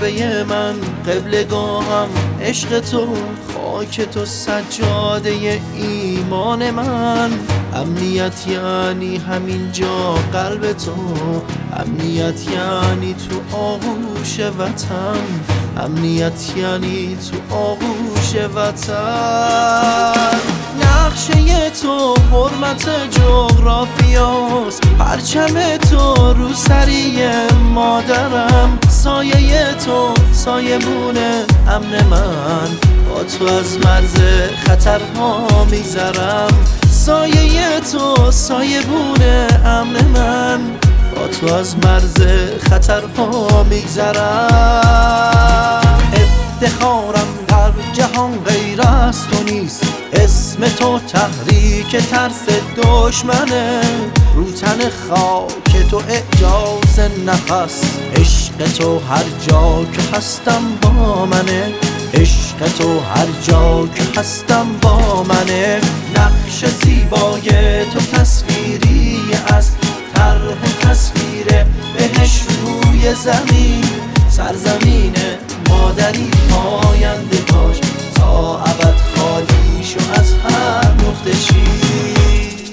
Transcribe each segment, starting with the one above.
کعبه من، قبلگاهم عشق تو، خاک تو سجاده ایمان من. امنیت یعنی همین جا قلب تو، امنیت یعنی تو آغوش وطن، امنیت یعنی تو آغوش وطن. نقشه تو حرمت جغرافیاست، پرچم تو رو سری مادرم، سایه تو سایبون امن من، با تو از مرز خطرها میگذرم. سایه تو سایبون امن من، با تو از مرز خطرها میگذرم. افتخارم در جهان غیر از تو نیست، اسم تو تحریک ترس دشمنه، رو تن خاک تو اعجاز نفس، عشق تو هر جا که هستم با منه، عشق تو هر جا که هستم با منه. نقش زیبای تو تصویری از طرح تصویر بهش روی زمین، سرزمین مادری پاینده باش تا ابد خالی شو از هر نقطه شیر.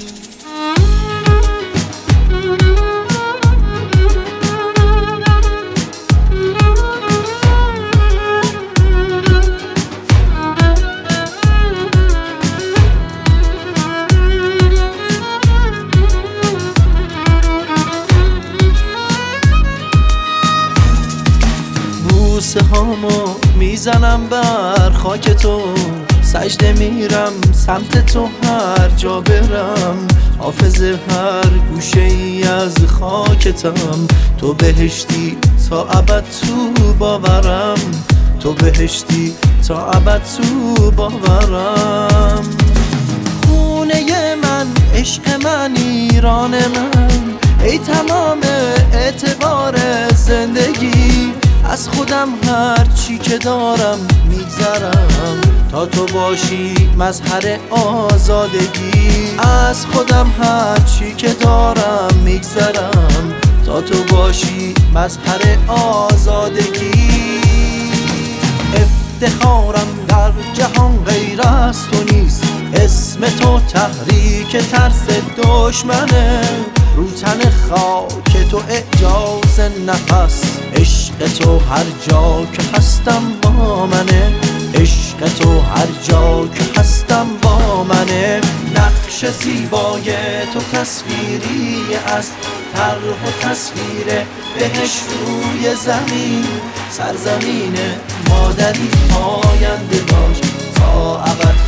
بوسه هامو میزنم بر خاک تو، سجده میرم سمت تو هر جا برم، حافظ هر گوشه ای از خاکتم. تو بهشتی تا ابد تو باورم، تو بهشتی تا ابد تو باورم. خونه من، عشق من، ایران من، ای تمام اعتبار زندگی، از خودم هر چی که دارم میگذرم تا تو باشی مظهر آزادگی، از خودم هر چی که دارم میگذرم تا تو باشی مظهر آزادگی. افتخارم در جهان غیر از تو نیست، اسم تو تحریک ترس دشمنه، رو تن خاک تو اعجاز نفس، عشق تو هر جا که هستم با منه، عشق تو هر جا که هستم با منه. نقش زیبای تو تصویری از طرح و تصویر بهش روی زمین، سرزمین مادری پاینده باش تا ابد